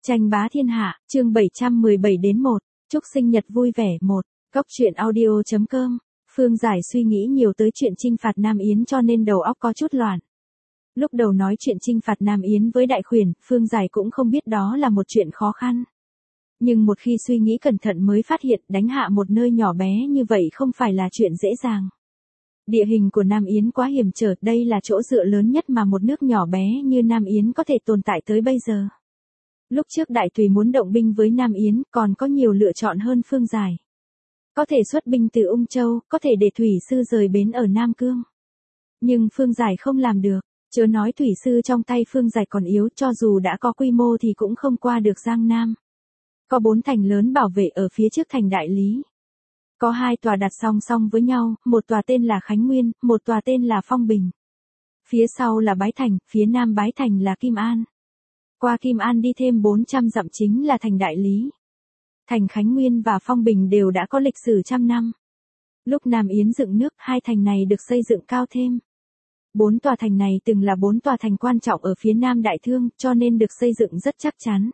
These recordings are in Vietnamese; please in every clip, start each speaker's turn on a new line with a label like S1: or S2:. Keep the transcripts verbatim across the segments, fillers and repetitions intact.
S1: Tranh bá thiên hạ, chương bảy trăm mười bảy đến một, chúc sinh nhật vui vẻ một, Cốc truyện audio chấm com. Phương Giải suy nghĩ nhiều tới chuyện chinh phạt Nam Yến cho nên đầu óc có chút loạn. Lúc đầu nói chuyện chinh phạt Nam Yến với Đại Khuyển, Phương Giải cũng không biết đó là một chuyện khó khăn. Nhưng một khi suy nghĩ cẩn thận mới phát hiện đánh hạ một nơi nhỏ bé như vậy không phải là chuyện dễ dàng. Địa hình của Nam Yến quá hiểm trở, đây là chỗ dựa lớn nhất mà một nước nhỏ bé như Nam Yến có thể tồn tại tới bây giờ. Lúc trước Đại Tùy muốn động binh với Nam Yến còn có nhiều lựa chọn hơn Phương Giải. Có thể xuất binh từ Ung Châu, có thể để thủy sư rời bến ở Nam Cương. Nhưng Phương Giải không làm được, chớ nói thủy sư trong tay Phương Giải còn yếu, cho dù đã có quy mô thì cũng không qua được Giang Nam. Có bốn thành lớn bảo vệ ở phía trước thành Đại Lý. Có hai tòa đặt song song với nhau, một tòa tên là Khánh Nguyên, một tòa tên là Phong Bình. Phía sau là Bái Thành, phía nam Bái Thành là Kim An. Qua Kim An đi thêm bốn trăm dặm chính là thành Đại Lý. Thành Khánh Nguyên và Phong Bình đều đã có lịch sử trăm năm. Lúc Nam Yến dựng nước, hai thành này được xây dựng cao thêm. Bốn tòa thành này từng là bốn tòa thành quan trọng ở phía nam Đại Thương, cho nên được xây dựng rất chắc chắn.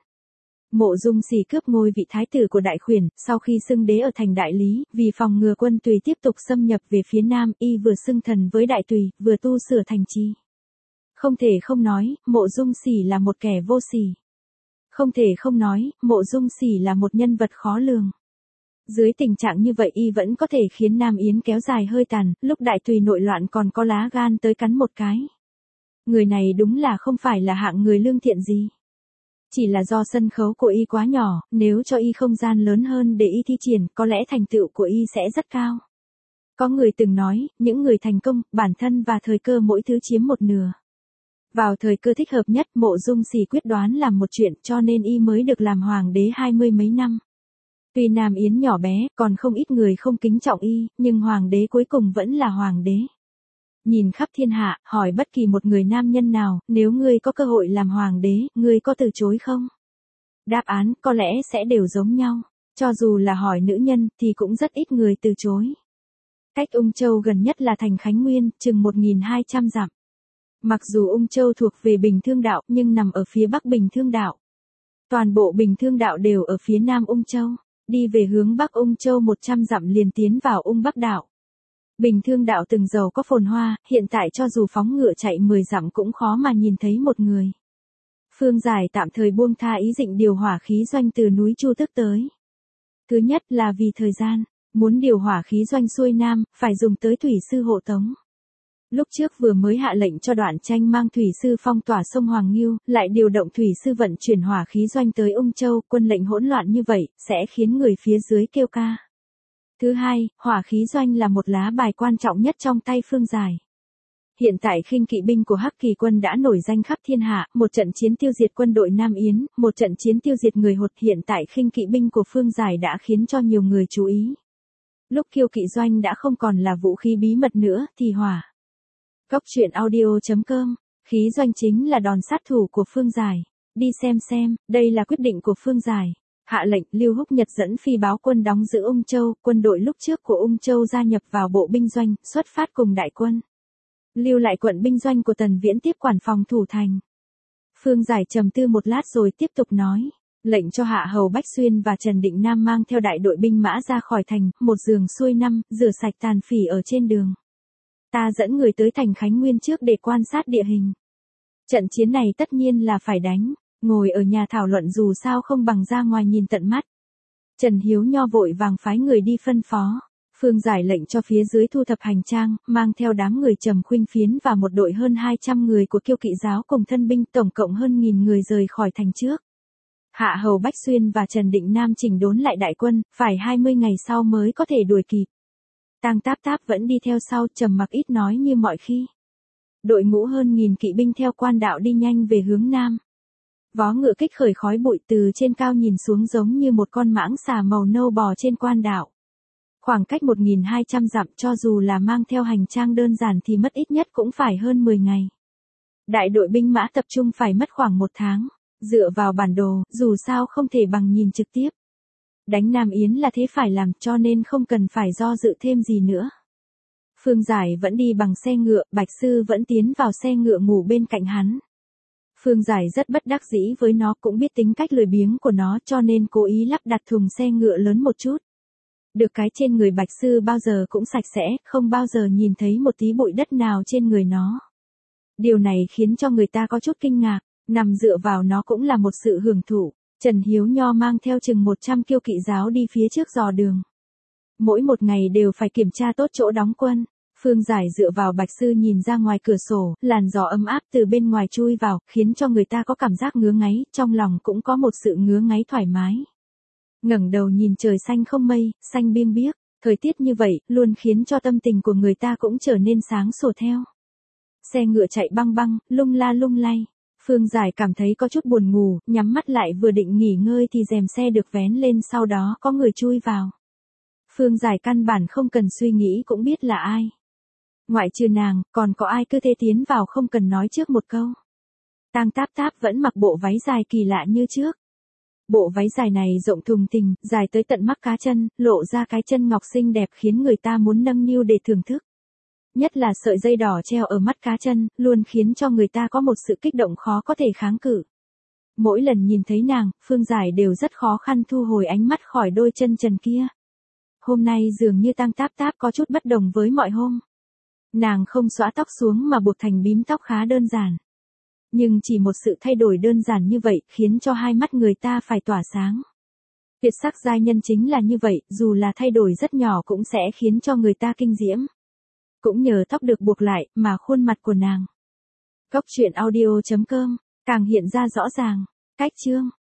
S1: Mộ Dung Xỉ cướp ngôi vị thái tử của Đại Khuyển, sau khi xưng đế ở thành Đại Lý, vì phòng ngừa quân Tùy tiếp tục xâm nhập về phía nam, y vừa xưng thần với Đại Tùy, vừa tu sửa thành trì. Không thể không nói, Mộ Dung Xỉ là một kẻ vô sỉ. Không thể không nói, Mộ Dung Xỉ là một nhân vật khó lường. Dưới tình trạng như vậy y vẫn có thể khiến Nam Yến kéo dài hơi tàn, lúc Đại Tùy nội loạn còn có lá gan tới cắn một cái. Người này đúng là không phải là hạng người lương thiện gì. Chỉ là do sân khấu của y quá nhỏ, nếu cho y không gian lớn hơn để y thi triển, có lẽ thành tựu của y sẽ rất cao. Có người từng nói, những người thành công, bản thân và thời cơ mỗi thứ chiếm một nửa. Vào thời cơ thích hợp nhất, Mộ Dung Xỉ quyết đoán làm một chuyện, cho nên y mới được làm hoàng đế hai mươi mấy năm. Tuy Nam Yến nhỏ bé, còn không ít người không kính trọng y, nhưng hoàng đế cuối cùng vẫn là hoàng đế. Nhìn khắp thiên hạ, hỏi bất kỳ một người nam nhân nào, nếu ngươi có cơ hội làm hoàng đế, ngươi có từ chối không? Đáp án có lẽ sẽ đều giống nhau. Cho dù là hỏi nữ nhân, thì cũng rất ít người từ chối. Cách Ung Châu gần nhất là thành Khánh Nguyên, chừng một nghìn hai trăm dặm. Mặc dù Ung Châu thuộc về Bình Thương Đạo, nhưng nằm ở phía bắc Bình Thương Đạo. Toàn bộ Bình Thương Đạo đều ở phía nam Ung Châu. Đi về hướng bắc Ung Châu một trăm dặm liền tiến vào Ung Bắc Đạo. Bình Thương Đạo từng giàu có phồn hoa, hiện tại cho dù phóng ngựa chạy mười dặm cũng khó mà nhìn thấy một người. Phương Giải tạm thời buông tha ý định điều hỏa khí doanh từ núi Chu Tước tới. Thứ nhất là vì thời gian, muốn điều hỏa khí doanh xuôi nam, phải dùng tới thủy sư hộ tống. Lúc trước vừa mới hạ lệnh cho Đoạn Tranh mang thủy sư phong tỏa sông Hoàng Ngưu, lại điều động thủy sư vận chuyển hỏa khí doanh tới Ung Châu, quân lệnh hỗn loạn như vậy, sẽ khiến người phía dưới kêu ca. Thứ hai, hỏa khí doanh là một lá bài quan trọng nhất trong tay Phương Giải. Hiện tại khinh kỵ binh của Hắc Kỳ quân đã nổi danh khắp thiên hạ, một trận chiến tiêu diệt quân đội Nam Yến, một trận chiến tiêu diệt người Hột, hiện tại khinh kỵ binh của Phương Giải đã khiến cho nhiều người chú ý. Lúc kiêu kỵ doanh đã không còn là vũ khí bí mật nữa, thì hỏa. Cốc truyện audio chấm com, khí doanh chính là đòn sát thủ của Phương Giải. Đi xem xem, đây là quyết định của Phương Giải. Hạ lệnh, Lưu Húc Nhật dẫn phi báo quân đóng giữ Ung Châu, quân đội lúc trước của Ung Châu gia nhập vào bộ binh doanh, xuất phát cùng đại quân. Lưu lại quận binh doanh của Tần Viễn tiếp quản phòng thủ thành. Phương Giải trầm tư một lát rồi tiếp tục nói, lệnh cho Hạ Hầu Bách Xuyên và Trần Định Nam mang theo đại đội binh mã ra khỏi thành, một giường xuôi năm, rửa sạch tàn phỉ ở trên đường. Ta dẫn người tới thành Khánh Nguyên trước để quan sát địa hình. Trận chiến này tất nhiên là phải đánh. Ngồi ở nhà thảo luận dù sao không bằng ra ngoài nhìn tận mắt. Trần Hiếu Nho vội vàng phái người đi phân phó. Phương Giải lệnh cho phía dưới thu thập hành trang, mang theo đám người Trầm Khuynh Phiến và một đội hơn hai trăm người của Kiêu Kỵ giáo cùng thân binh, tổng cộng hơn nghìn người rời khỏi thành trước. Hạ Hầu Bách Xuyên và Trần Định Nam chỉnh đốn lại đại quân, phải hai mươi ngày sau mới có thể đuổi kịp. Tang Táp Táp vẫn đi theo sau, trầm mặc ít nói như mọi khi. Đội ngũ hơn nghìn kỵ binh theo quan đạo đi nhanh về hướng nam. Vó ngựa kích khởi khói bụi từ trên cao nhìn xuống giống như một con mãng xà màu nâu bò trên quan đạo. Khoảng cách một nghìn hai trăm dặm, cho dù là mang theo hành trang đơn giản thì mất ít nhất cũng phải hơn mười ngày. Đại đội binh mã tập trung phải mất khoảng một tháng. Dựa vào bản đồ, dù sao không thể bằng nhìn trực tiếp. Đánh Nam Yến là thế phải làm, cho nên không cần phải do dự thêm gì nữa. Phương Giải vẫn đi bằng xe ngựa, Bạch Sư vẫn tiến vào xe ngựa ngủ bên cạnh hắn. Phương Giải rất bất đắc dĩ với nó, cũng biết tính cách lười biếng của nó cho nên cố ý lắp đặt thùng xe ngựa lớn một chút. Được cái trên người Bạch Sư bao giờ cũng sạch sẽ, không bao giờ nhìn thấy một tí bụi đất nào trên người nó. Điều này khiến cho người ta có chút kinh ngạc, nằm dựa vào nó cũng là một sự hưởng thụ. Trần Hiếu Nho mang theo chừng một trăm kiêu kỵ giáo đi phía trước dò đường. Mỗi một ngày đều phải kiểm tra tốt chỗ đóng quân. Phương Giải dựa vào Bạch Sư nhìn ra ngoài cửa sổ, làn gió ấm áp từ bên ngoài chui vào, khiến cho người ta có cảm giác ngứa ngáy, trong lòng cũng có một sự ngứa ngáy thoải mái. Ngẩng đầu nhìn trời xanh không mây, xanh biêng biếc, thời tiết như vậy, luôn khiến cho tâm tình của người ta cũng trở nên sáng sủa theo. Xe ngựa chạy băng băng, lung la lung lay. Phương Giải cảm thấy có chút buồn ngủ, nhắm mắt lại vừa định nghỉ ngơi thì rèm xe được vén lên, sau đó có người chui vào. Phương Giải căn bản không cần suy nghĩ cũng biết là ai. Ngoại trừ nàng, còn có ai cứ thế tiến vào không cần nói trước một câu. Tang Táp Táp vẫn mặc bộ váy dài kỳ lạ như trước. Bộ váy dài này rộng thùng thình, dài tới tận mắt cá chân, lộ ra cái chân ngọc xinh đẹp khiến người ta muốn nâng niu để thưởng thức. Nhất là sợi dây đỏ treo ở mắt cá chân, luôn khiến cho người ta có một sự kích động khó có thể kháng cự. Mỗi lần nhìn thấy nàng, Phương Giải đều rất khó khăn thu hồi ánh mắt khỏi đôi chân trần kia. Hôm nay dường như Tang Táp Táp có chút bất đồng với mọi hôm. Nàng không xõa tóc xuống mà buộc thành bím tóc khá đơn giản. Nhưng chỉ một sự thay đổi đơn giản như vậy khiến cho hai mắt người ta phải tỏa sáng. Tuyệt sắc giai nhân chính là như vậy, dù là thay đổi rất nhỏ cũng sẽ khiến cho người ta kinh diễm. Cũng nhờ tóc được buộc lại mà khuôn mặt của nàng. Cốc truyện audio chấm com càng hiện ra rõ ràng. Cách chương